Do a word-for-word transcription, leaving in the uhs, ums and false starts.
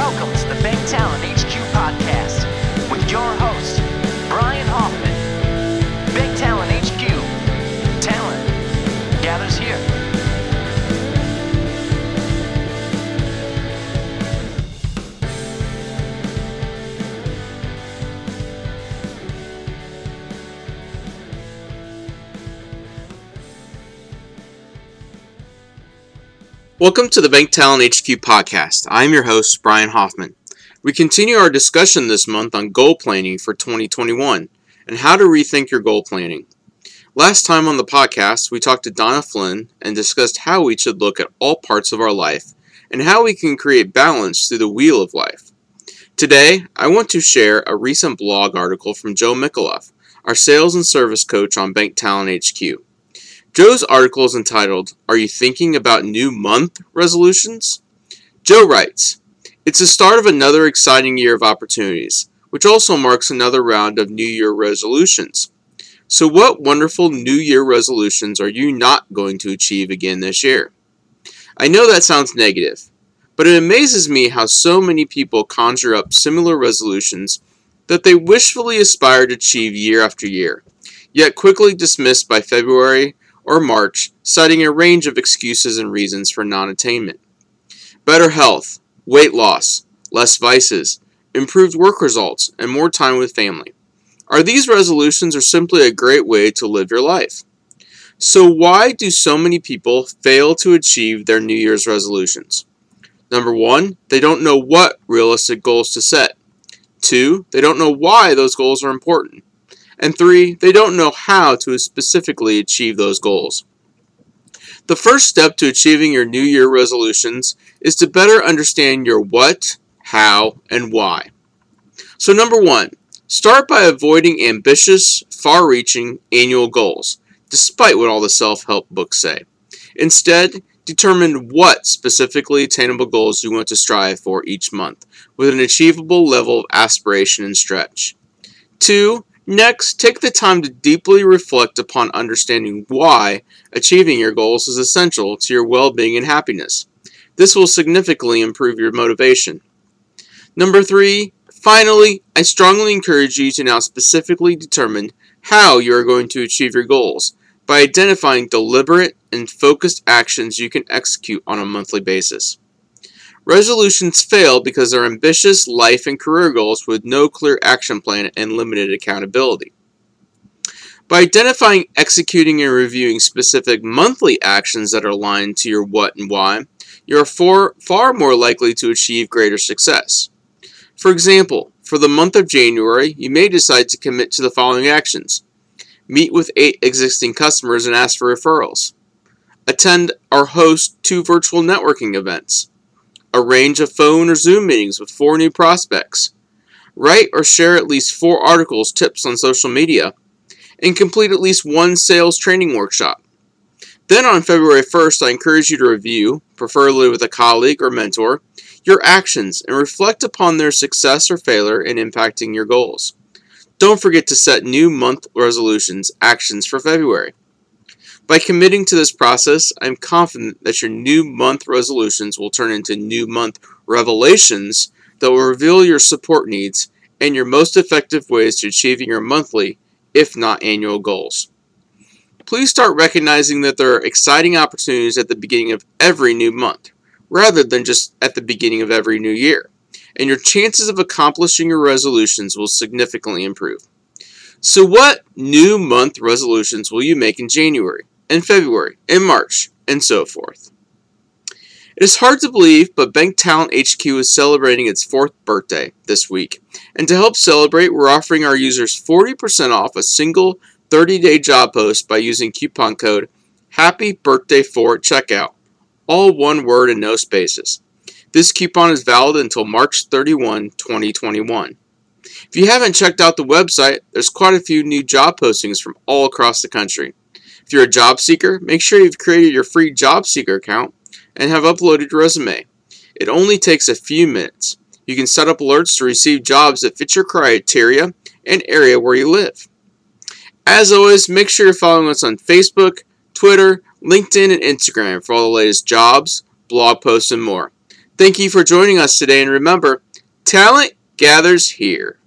Welcome to the Bank Talent H Q podcast with your host, Brian Hoffman. Bank Talent H Q, talent gathers here. Welcome to the Bank Talent H Q podcast. I'm your host, Brian Hoffman. We continue our discussion this month on goal planning for twenty twenty-one and how to rethink your goal planning. Last time on the podcast, we talked to Donna Flynn and discussed how we should look at all parts of our life and how we can create balance through the wheel of life. Today, I want to share a recent blog article from Joe Micallef, our sales and service coach on Bank Talent H Q. Joe's article is entitled, Are You Thinking About New Month Resolutions? Joe writes, It's the start of another exciting year of opportunities, which also marks another round of New Year resolutions. So what wonderful New Year resolutions are you not going to achieve again this year? I know that sounds negative, but it amazes me how so many people conjure up similar resolutions that they wishfully aspire to achieve year after year, yet quickly dismissed by February or March, citing a range of excuses and reasons for non-attainment. Better health, weight loss, less vices, improved work results, and more time with family. Are these resolutions or simply a great way to live your life? So why do so many people fail to achieve their New Year's resolutions? Number one, they don't know what realistic goals to set. Two, they don't know why those goals are important. And three, they don't know how to specifically achieve those goals. The first step to achieving your New Year resolutions is to better understand your what, how, and why. So number one, start by avoiding ambitious, far-reaching annual goals, despite what all the self-help books say. Instead, determine what specifically attainable goals you want to strive for each month, with an achievable level of aspiration and stretch. Two, Next, take the time to deeply reflect upon understanding why achieving your goals is essential to your well-being and happiness. This will significantly improve your motivation. Number three, finally, I strongly encourage you to now specifically determine how you are going to achieve your goals by identifying deliberate and focused actions you can execute on a monthly basis. Resolutions fail because they're ambitious life and career goals with no clear action plan and limited accountability. By identifying, executing, and reviewing specific monthly actions that are aligned to your what and why, you're far, far more likely to achieve greater success. For example, for the month of January, you may decide to commit to the following actions. Meet with eight existing customers and ask for referrals. Attend or host two virtual networking events. Arrange a phone or Zoom meetings with four new prospects. Write or share at least four articles, tips on social media, and complete at least one sales training workshop. Then on February first, I encourage you to review, preferably with a colleague or mentor, your actions and reflect upon their success or failure in impacting your goals. Don't forget to set new month resolutions, actions for February. By committing to this process, I'm confident that your new month resolutions will turn into new month revelations that will reveal your support needs and your most effective ways to achieving your monthly, if not annual, goals. Please start recognizing that there are exciting opportunities at the beginning of every new month, rather than just at the beginning of every new year, and your chances of accomplishing your resolutions will significantly improve. So what new month resolutions will you make in January, in February, in March, and so forth? It is hard to believe, but Bank Talent H Q is celebrating its fourth birthday this week. And to help celebrate, we're offering our users forty percent off a single thirty-day job post by using coupon code Happy Birthday four at checkout. All one word and no spaces. This coupon is valid until March thirty-first, twenty twenty-one. If you haven't checked out the website, there's quite a few new job postings from all across the country. If you're a job seeker, make sure you've created your free job seeker account and have uploaded your resume. It only takes a few minutes. You can set up alerts to receive jobs that fit your criteria and area where you live. As always, make sure you're following us on Facebook, Twitter, LinkedIn, and Instagram for all the latest jobs, blog posts, and more. Thank you for joining us today, and remember, talent gathers here.